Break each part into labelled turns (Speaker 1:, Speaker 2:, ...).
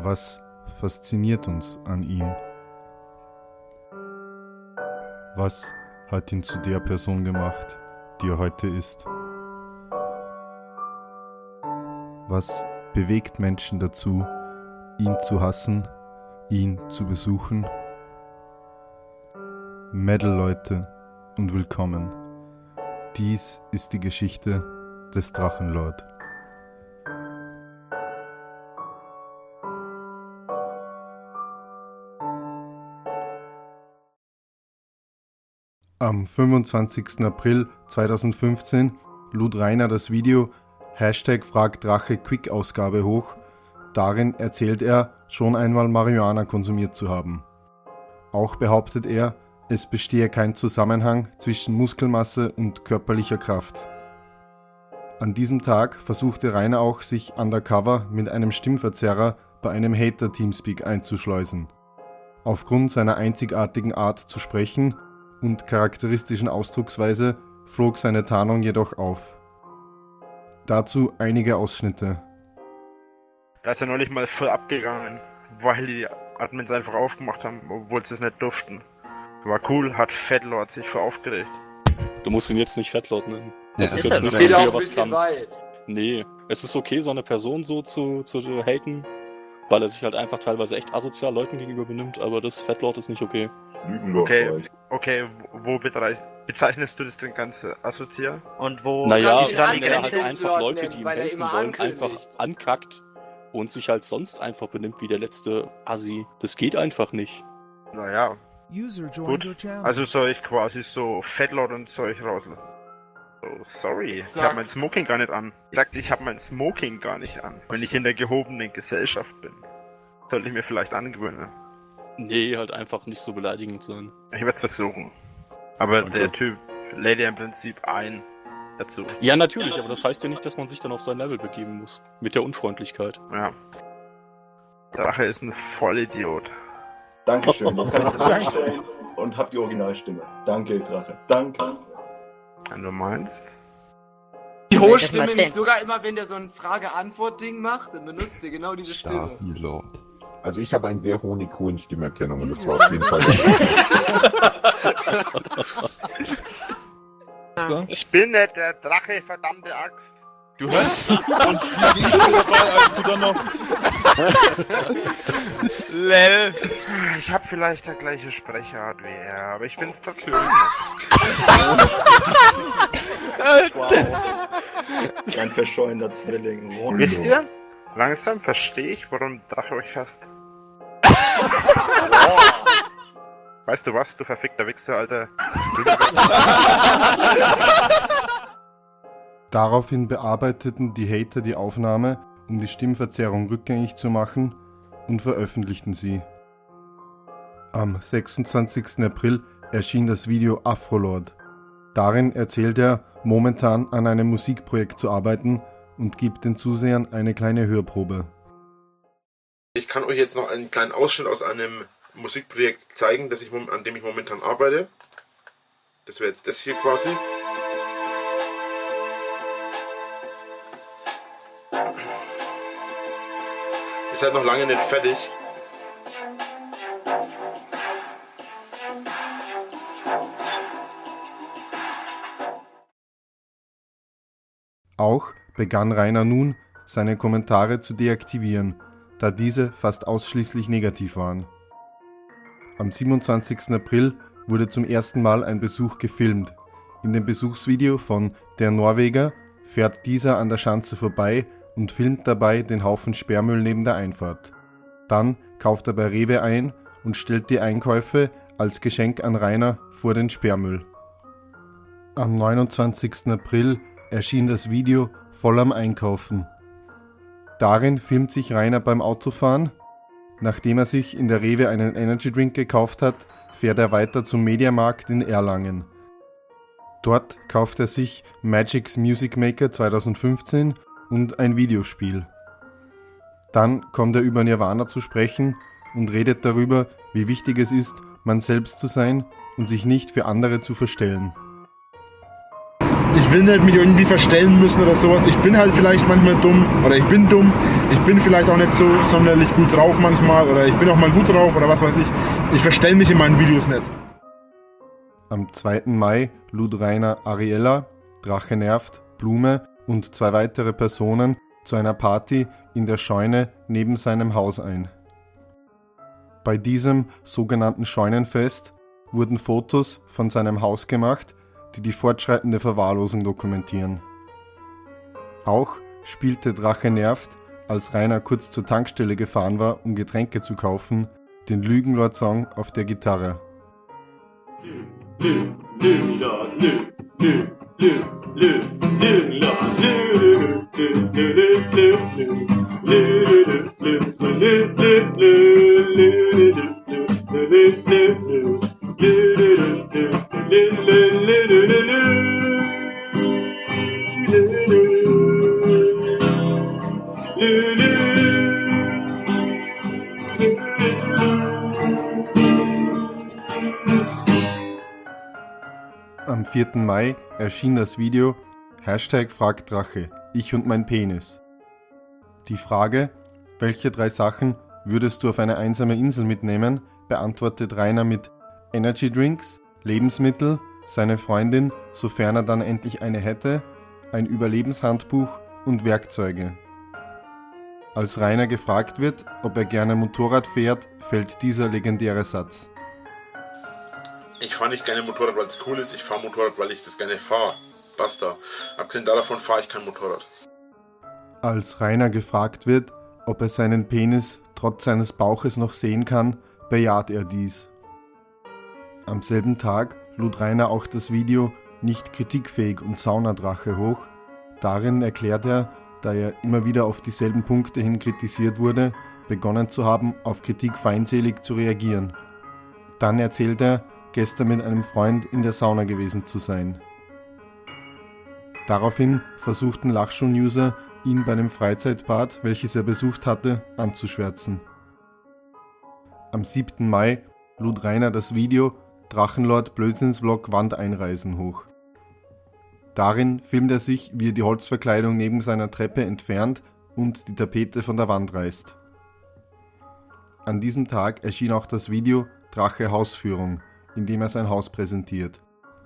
Speaker 1: Was fasziniert uns an ihm? Was hat ihn zu der Person gemacht, die er heute ist? Was bewegt Menschen dazu, ihn zu hassen, ihn zu besuchen? Metal-Leute und willkommen. Dies ist die Geschichte des Drachenlord. Am 25. April 2015 lud Rainer das Video #FragDrache-Quick-Ausgabe hoch. Darin erzählt er, schon einmal Marihuana konsumiert zu haben. Auch behauptet er, es bestehe kein Zusammenhang zwischen Muskelmasse und körperlicher Kraft. An diesem Tag versuchte Rainer auch, sich undercover mit einem Stimmverzerrer bei einem Hater-Teamspeak einzuschleusen. Aufgrund seiner einzigartigen Art zu sprechen und charakteristischen Ausdrucksweise flog seine Tarnung jedoch auf. Dazu einige Ausschnitte.
Speaker 2: Da ist ja neulich mal voll abgegangen, weil die Admins einfach aufgemacht haben, obwohl sie es nicht durften. War cool, hat Fatlord sich voll aufgeregt.
Speaker 3: Du musst ihn jetzt nicht Fatlord nennen.
Speaker 4: Ja,
Speaker 3: Das ist jetzt nicht
Speaker 4: geht
Speaker 3: so,
Speaker 4: auch
Speaker 3: wie er
Speaker 4: ein
Speaker 3: was
Speaker 4: bisschen
Speaker 3: kann.
Speaker 4: weit.
Speaker 3: Nee, es ist okay, so eine Person so zu haten, weil er sich halt einfach teilweise echt asozial Leuten gegenüber benimmt, aber das Fatlord ist nicht okay.
Speaker 2: Okay, wo bezeichnest du das denn Ganze asozial? Und wo?
Speaker 3: Naja,
Speaker 4: kannst dich
Speaker 3: wenn er halt
Speaker 4: Angrenzen
Speaker 3: einfach Leute,
Speaker 4: nennen,
Speaker 3: die ihm
Speaker 4: weil er
Speaker 3: helfen
Speaker 4: immer
Speaker 3: wollen,
Speaker 4: ankündigt.
Speaker 3: einfach ankackt und sich halt sonst einfach benimmt wie der letzte Assi. Das geht einfach nicht.
Speaker 2: Naja, gut. Also soll ich quasi so Fatlord und Zeug rauslassen? Oh, sorry, ich habe mein Smoking gar nicht an. Ich sagte, ich habe mein Smoking gar nicht an, wenn ich in der gehobenen Gesellschaft bin. Sollte ich mir vielleicht angewöhnen.
Speaker 3: Nee, halt einfach nicht so beleidigend sein.
Speaker 2: Ich werde es versuchen. Aber
Speaker 3: Okay.
Speaker 2: der Typ lädt ja im Prinzip ein dazu.
Speaker 3: Ja, natürlich, aber das heißt ja nicht, dass man sich dann auf sein Level begeben muss. Mit der Unfreundlichkeit.
Speaker 2: Ja. Drache ist ein Vollidiot.
Speaker 5: Dankeschön, das kann ich darstellen und hab die Originalstimme. Danke, Drache. Danke.
Speaker 2: Wenn du meinst.
Speaker 4: Die hohe Stimme nicht sogar immer, wenn der so ein Frage-Antwort-Ding macht, dann benutzt er genau diese Stimme.
Speaker 6: Stasi-Lord. Also ich habe einen sehr hohen Stimmerkennung und das war auf jeden Fall...
Speaker 2: Ich bin nicht der Drache, verdammte Axt.
Speaker 3: Du hörst? Und wie ging es dabei, als du dann noch...
Speaker 2: Lel. Ich habe vielleicht der gleiche Sprecherart wie er, aber ich bin's trotzdem nicht.
Speaker 5: Wow. Ein verscheuender Zwilling.
Speaker 2: Wisst ihr? Langsam verstehe ich, warum Drache euch hasst. Weißt du was, du verfickter Wichser, Alter?
Speaker 1: Daraufhin bearbeiteten die Hater die Aufnahme, um die Stimmverzerrung rückgängig zu machen, und veröffentlichten sie. Am 26. April erschien das Video Afrolord. Darin erzählt er, momentan an einem Musikprojekt zu arbeiten und gibt den Zusehern eine kleine Hörprobe.
Speaker 7: Ich kann euch jetzt noch einen kleinen Ausschnitt aus einem Musikprojekt zeigen, an dem ich momentan arbeite. Das wäre jetzt das hier quasi. Ist halt noch lange nicht fertig.
Speaker 1: Auch begann Rainer nun, seine Kommentare zu deaktivieren, da diese fast ausschließlich negativ waren. Am 27. April wurde zum ersten Mal ein Besuch gefilmt. In dem Besuchsvideo von Der Norweger fährt dieser an der Schanze vorbei und filmt dabei den Haufen Sperrmüll neben der Einfahrt. Dann kauft er bei Rewe ein und stellt die Einkäufe als Geschenk an Rainer vor den Sperrmüll. Am 29. April erschien das Video Voll am Einkaufen. Darin filmt sich Rainer beim Autofahren. Nachdem er sich in der Rewe einen Energydrink gekauft hat, fährt er weiter zum Mediamarkt in Erlangen. Dort kauft er sich Magic's Music Maker 2015 und ein Videospiel. Dann kommt er über Nirvana zu sprechen und redet darüber, wie wichtig es ist, man selbst zu sein und sich nicht für andere zu verstellen.
Speaker 8: Ich will nicht mich irgendwie verstellen müssen oder sowas. Ich bin halt vielleicht manchmal dumm oder ich bin dumm. Ich bin vielleicht auch nicht so sonderlich gut drauf manchmal oder ich bin auch mal gut drauf oder was weiß ich. Ich verstelle mich in meinen Videos nicht.
Speaker 1: Am 2. Mai lud Rainer Ariella, Drache nervt, Blume und 2 weitere Personen zu einer Party in der Scheune neben seinem Haus ein. Bei diesem sogenannten Scheunenfest wurden Fotos von seinem Haus gemacht, die die fortschreitende Verwahrlosung dokumentieren. Auch spielte Drache nervt, als Rainer kurz zur Tankstelle gefahren war, um Getränke zu kaufen, den Lügenlord-Song auf der Gitarre. Am 4. Mai erschien das Video #FragtDrache, ich und mein Penis. Die Frage, welche 3 Sachen würdest du auf eine einsame Insel mitnehmen, beantwortet Rainer mit Energy Drinks, Lebensmittel, seine Freundin, sofern er dann endlich eine hätte, ein Überlebenshandbuch und Werkzeuge. Als Rainer gefragt wird, ob er gerne Motorrad fährt, fällt dieser legendäre Satz.
Speaker 7: Ich fahre nicht gerne Motorrad, weil es cool ist. Ich fahre Motorrad, weil ich das gerne fahre. Basta. Abgesehen davon fahre ich kein Motorrad.
Speaker 1: Als Rainer gefragt wird, ob er seinen Penis trotz seines Bauches noch sehen kann, bejaht er dies. Am selben Tag lud Rainer auch das Video Nicht kritikfähig und Saunadrache hoch. Darin erklärt er, da er immer wieder auf dieselben Punkte hin kritisiert wurde, begonnen zu haben, auf Kritik feindselig zu reagieren. Dann erzählt er, gestern mit einem Freund in der Sauna gewesen zu sein. Daraufhin versuchten Lachschuh-User, ihn bei dem Freizeitbad, welches er besucht hatte, anzuschwärzen. Am 7. Mai lud Rainer das Video Drachenlord Blödsinnsvlog Wandeinreisen hoch. Darin filmt er sich, wie er die Holzverkleidung neben seiner Treppe entfernt und die Tapete von der Wand reißt. An diesem Tag erschien auch das Video Drache Hausführung, in dem er sein Haus präsentiert.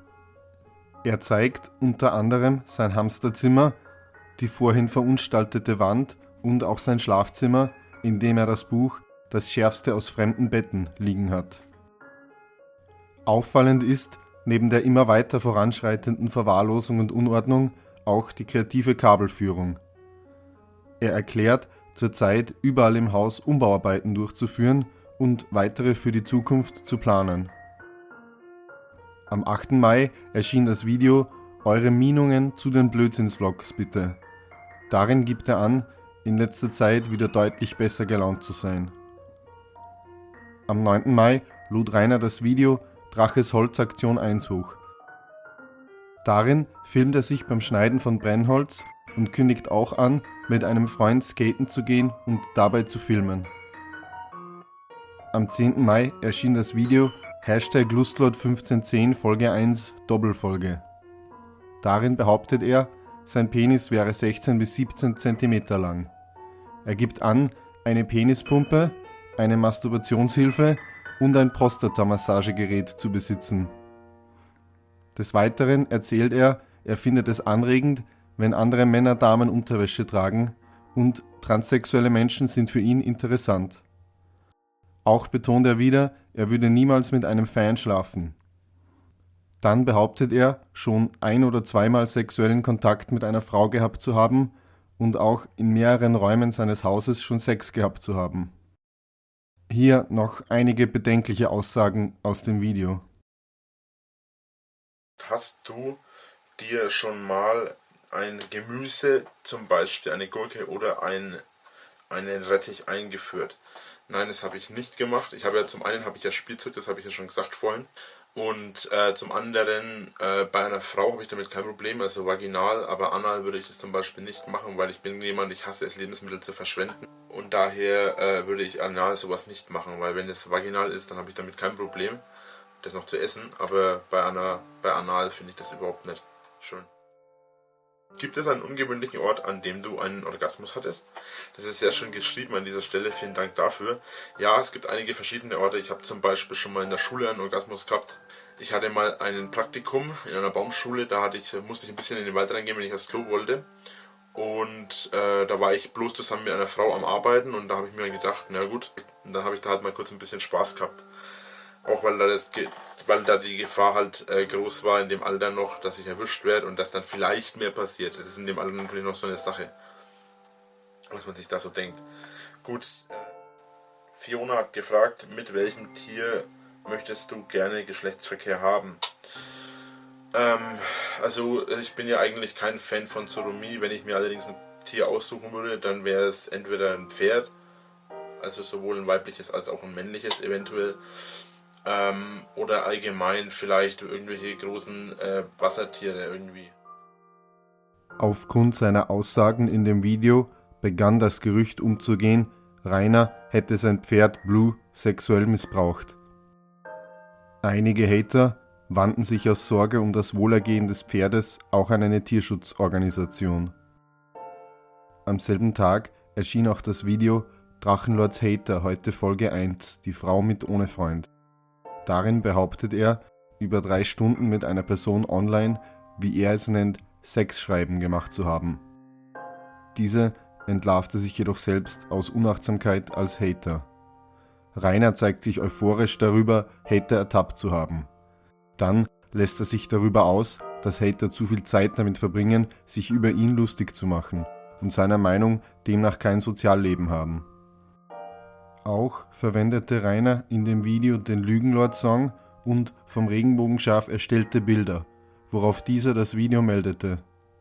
Speaker 1: Er zeigt unter anderem sein Hamsterzimmer, die vorhin verunstaltete Wand und auch sein Schlafzimmer, in dem er das Buch Das Schärfste aus fremden Betten liegen hat. Auffallend ist, neben der immer weiter voranschreitenden Verwahrlosung und Unordnung, auch die kreative Kabelführung. Er erklärt, zurzeit überall im Haus Umbauarbeiten durchzuführen und weitere für die Zukunft zu planen. Am 8. Mai erschien das Video Eure Meinungen zu den Blödsinnsvlogs bitte. Darin gibt er an, in letzter Zeit wieder deutlich besser gelaunt zu sein. Am 9. Mai lud Rainer das Video Draches Holzaktion 1 hoch. Darin filmt er sich beim Schneiden von Brennholz und kündigt auch an, mit einem Freund skaten zu gehen und dabei zu filmen. Am 10. Mai erschien das Video #Lustlord1510 Folge 1 Doppelfolge. Darin behauptet er, sein Penis wäre 16 bis 17 cm lang. Er gibt an, eine Penispumpe, eine Masturbationshilfe und ein Prostatamassagegerät zu besitzen. Des Weiteren erzählt er, er findet es anregend, wenn andere Männer Damenunterwäsche tragen und transsexuelle Menschen sind für ihn interessant. Auch betont er wieder, er würde niemals mit einem Fan schlafen. Dann behauptet er, schon 1- oder 2-mal sexuellen Kontakt mit einer Frau gehabt zu haben und auch in mehreren Räumen seines Hauses schon Sex gehabt zu haben. Hier noch einige bedenkliche Aussagen aus dem Video.
Speaker 7: Hast du dir schon mal ein Gemüse, zum Beispiel eine Gurke oder einen Rettich eingeführt? Nein, das habe ich nicht gemacht. Zum einen habe ich ja Spielzeug, das habe ich ja schon gesagt vorhin. Und zum anderen, bei einer Frau habe ich damit kein Problem, also vaginal, aber anal würde ich das zum Beispiel nicht machen, weil ich bin jemand, ich hasse es, Lebensmittel zu verschwenden. Und daher würde ich anal sowas nicht machen, weil wenn es vaginal ist, dann habe ich damit kein Problem, das noch zu essen. Aber bei anal finde ich das überhaupt nicht schön. Gibt es einen ungewöhnlichen Ort, an dem du einen Orgasmus hattest? Das ist sehr schön geschrieben an dieser Stelle, vielen Dank dafür. Ja, es gibt einige verschiedene Orte. Ich habe zum Beispiel schon mal in der Schule einen Orgasmus gehabt. Ich hatte mal ein Praktikum in einer Baumschule, da musste ich ein bisschen in den Wald reingehen, wenn ich aufs Klo wollte. Und da war ich bloß zusammen mit einer Frau am Arbeiten und da habe ich mir gedacht, na gut, und dann habe ich da halt mal kurz ein bisschen Spaß gehabt. Auch weil da die Gefahr halt groß war in dem Alter noch, dass ich erwischt werde und dass dann vielleicht mehr passiert. Das ist in dem Alter natürlich noch so eine Sache, was man sich da so denkt. Gut, Fiona hat gefragt, mit welchem Tier möchtest du gerne Geschlechtsverkehr haben? Also ich bin ja eigentlich kein Fan von Sodomie. Wenn ich mir allerdings ein Tier aussuchen würde, dann wäre es entweder ein Pferd, also sowohl ein weibliches als auch ein männliches eventuell. Oder allgemein vielleicht irgendwelche großen Wassertiere irgendwie.
Speaker 1: Aufgrund seiner Aussagen in dem Video begann das Gerücht umzugehen, Rainer hätte sein Pferd Blue sexuell missbraucht. Einige Hater wandten sich aus Sorge um das Wohlergehen des Pferdes auch an eine Tierschutzorganisation. Am selben Tag erschien auch das Video Drachenlords Hater, heute Folge 1, die Frau mit ohne Freund. Darin behauptet er, über 3 Stunden mit einer Person online, wie er es nennt, Sexschreiben gemacht zu haben. Diese entlarvte sich jedoch selbst aus Unachtsamkeit als Hater. Rainer zeigt sich euphorisch darüber, Hater ertappt zu haben. Dann lässt er sich darüber aus, dass Hater zu viel Zeit damit verbringen, sich über ihn lustig zu machen und seiner Meinung demnach kein Sozialleben haben. Auch verwendete Rainer in dem Video den Lügenlord-Song und vom Regenbogenschaf erstellte Bilder, worauf dieser das Video meldete.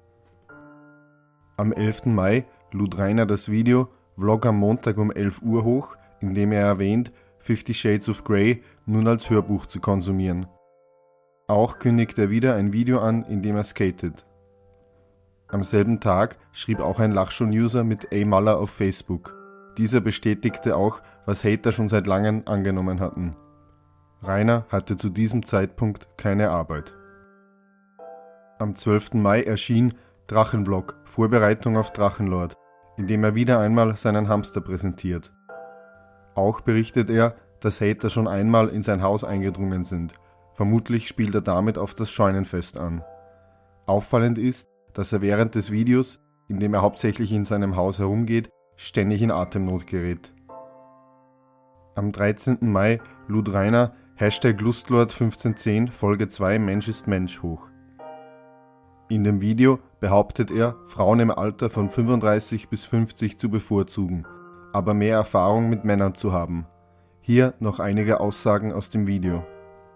Speaker 1: Am 11. Mai lud Rainer das Video Vlog am Montag um 11 Uhr hoch, in dem er erwähnt, 50 Shades of Grey nun als Hörbuch zu konsumieren. Auch kündigt er wieder ein Video an, in dem er skatet. Am selben Tag schrieb auch ein Lachschon-User mit A. Muller auf Facebook. Dieser bestätigte auch, was Hater schon seit langem angenommen hatten. Rainer hatte zu diesem Zeitpunkt keine Arbeit. Am 12. Mai erschien Drachenvlog, Vorbereitung auf Drachenlord, in dem er wieder einmal seinen Hamster präsentiert. Auch berichtet er, dass Hater schon einmal in sein Haus eingedrungen sind. Vermutlich spielt er damit auf das Scheunenfest an. Auffallend ist, dass er während des Videos, in dem er hauptsächlich in seinem Haus herumgeht, ständig in Atemnot gerät. Am 13. Mai lud Rainer #Lustlord1510 Folge 2 Mensch ist Mensch hoch. In dem Video behauptet er, Frauen im Alter von 35 bis 50 zu bevorzugen, aber mehr Erfahrung mit Männern zu haben. Hier noch einige Aussagen aus dem Video.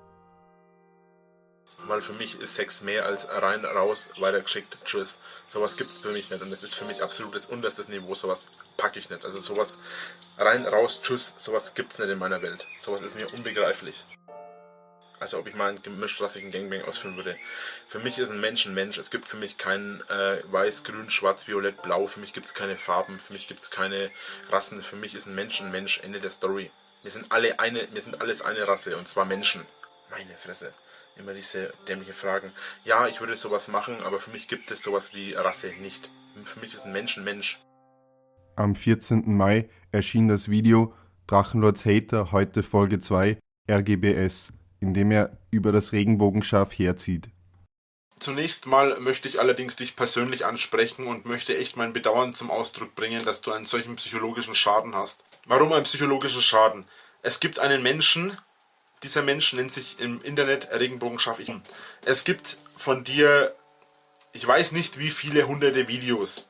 Speaker 7: Weil für mich ist Sex mehr als rein, raus, weitergeschickt, tschüss. Sowas gibt es für mich nicht und das ist für mich absolutes unterstes Niveau, sowas packe ich nicht. Also sowas rein, raus, tschüss, sowas gibt es nicht in meiner Welt. Sowas ist mir unbegreiflich. Also ob ich mal einen gemischtrassigen Gangbang ausführen würde. Für mich ist ein Mensch ein Mensch. Es gibt für mich kein weiß, grün, schwarz, violett, blau. Für mich gibt es keine Farben. Für mich gibt es keine Rassen. Für mich ist ein Mensch, Ende der Story. Wir sind alles eine Rasse und zwar Menschen. Meine Fresse. Immer diese dämlichen Fragen. Ja, ich würde sowas machen, aber für mich gibt es sowas wie Rasse nicht. Für mich ist ein Mensch ein Mensch.
Speaker 1: Am 14. Mai erschien das Video Drachenlords Hater, heute Folge 2 RGBS, in dem er über das Regenbogenschaf herzieht.
Speaker 7: Zunächst mal möchte ich allerdings dich persönlich ansprechen und möchte echt mein Bedauern zum Ausdruck bringen, dass du einen solchen psychologischen Schaden hast. Warum einen psychologischen Schaden? Es gibt einen Menschen, dieser Mensch nennt sich im Internet Regenbogenschaf. Es gibt von dir, ich weiß nicht wie viele hunderte Videos.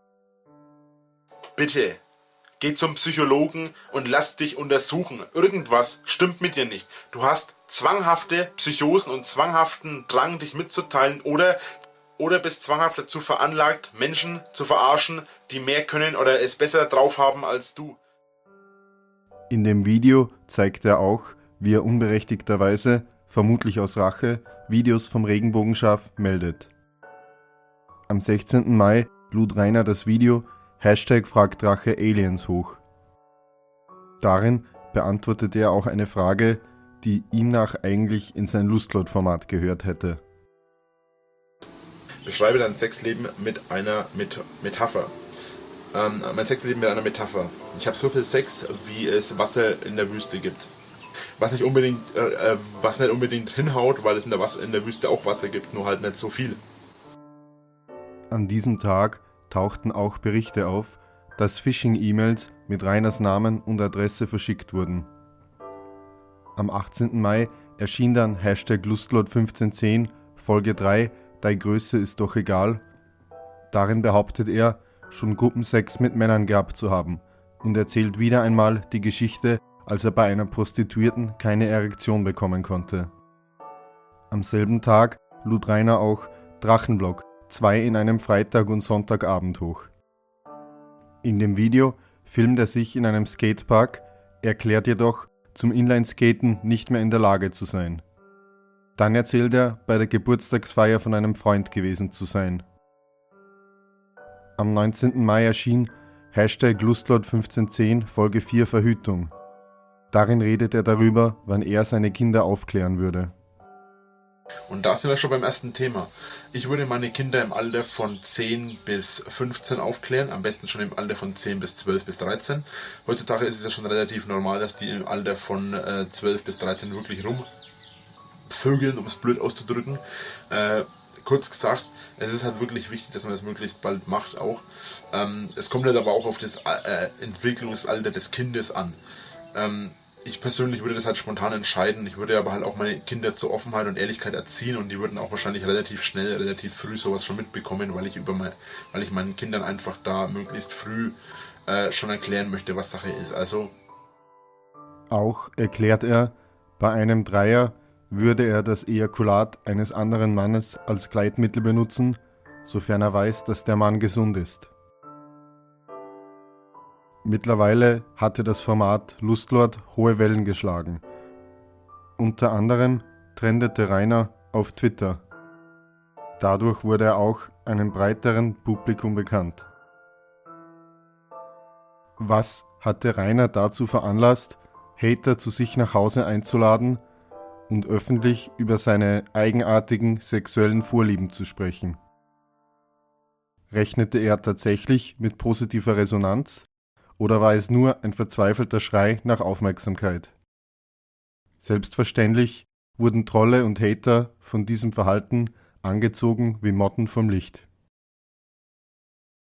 Speaker 7: Bitte, geh zum Psychologen und lass dich untersuchen. Irgendwas stimmt mit dir nicht. Du hast zwanghafte Psychosen und zwanghaften Drang, dich mitzuteilen oder bist zwanghaft dazu veranlagt, Menschen zu verarschen, die mehr können oder es besser drauf haben als du.
Speaker 1: In dem Video zeigt er auch, wie er unberechtigterweise, vermutlich aus Rache, Videos vom Regenbogenschaf meldet. Am 16. Mai lud Rainer das Video #FragtDrache-Aliens hoch. Darin beantwortet er auch eine Frage, die ihm nach eigentlich in sein Lustlord-Format gehört hätte.
Speaker 7: Beschreibe dein Sexleben mit einer Metapher. Mein Sexleben mit einer Metapher. Ich habe so viel Sex, wie es Wasser in der Wüste gibt. Was nicht unbedingt hinhaut, weil es in der Wüste auch Wasser gibt, nur halt nicht so viel.
Speaker 1: An diesem Tag tauchten auch Berichte auf, dass Phishing-E-Mails mit Rainers Namen und Adresse verschickt wurden. Am 18. Mai erschien dann #Lustlord1510 Folge 3 Dei Größe ist doch egal. Darin behauptet er, schon Gruppensex mit Männern gehabt zu haben und erzählt wieder einmal die Geschichte, als er bei einer Prostituierten keine Erektion bekommen konnte. Am selben Tag lud Rainer auch Drachenvlog 2 in einem Freitag- und Sonntagabend hoch. In dem Video filmt er sich in einem Skatepark, erklärt jedoch, zum Inlineskaten nicht mehr in der Lage zu sein. Dann erzählt er, bei der Geburtstagsfeier von einem Freund gewesen zu sein. Am 19. Mai erschien #Lustlord1510 Folge 4 Verhütung. Darin redet er darüber, wann er seine Kinder aufklären würde.
Speaker 7: Und da sind wir schon beim ersten Thema. Ich würde meine Kinder im Alter von 10 bis 15 aufklären, am besten schon im Alter von 10 bis 12 bis 13. Heutzutage ist es ja schon relativ normal, dass die im Alter von 12 bis 13 wirklich rumvögeln, um es blöd auszudrücken. Kurz gesagt, es ist halt wirklich wichtig, dass man das möglichst bald macht auch. Es kommt halt aber auch auf das Entwicklungsalter des Kindes an. Ich persönlich würde das halt spontan entscheiden. Ich würde aber halt auch meine Kinder zur Offenheit und Ehrlichkeit erziehen und die würden auch wahrscheinlich relativ schnell, relativ früh sowas schon mitbekommen, weil ich meinen Kindern einfach da möglichst früh schon erklären möchte, was Sache ist. Also
Speaker 1: auch erklärt er, bei einem Dreier würde er das Ejakulat eines anderen Mannes als Gleitmittel benutzen, sofern er weiß, dass der Mann gesund ist. Mittlerweile hatte das Format Lustlord hohe Wellen geschlagen. Unter anderem trendete Rainer auf Twitter. Dadurch wurde er auch einem breiteren Publikum bekannt. Was hatte Rainer dazu veranlasst, Hater zu sich nach Hause einzuladen und öffentlich über seine eigenartigen sexuellen Vorlieben zu sprechen? Rechnete er tatsächlich mit positiver Resonanz? Oder war es nur ein verzweifelter Schrei nach Aufmerksamkeit? Selbstverständlich wurden Trolle und Hater von diesem Verhalten angezogen wie Motten vom Licht.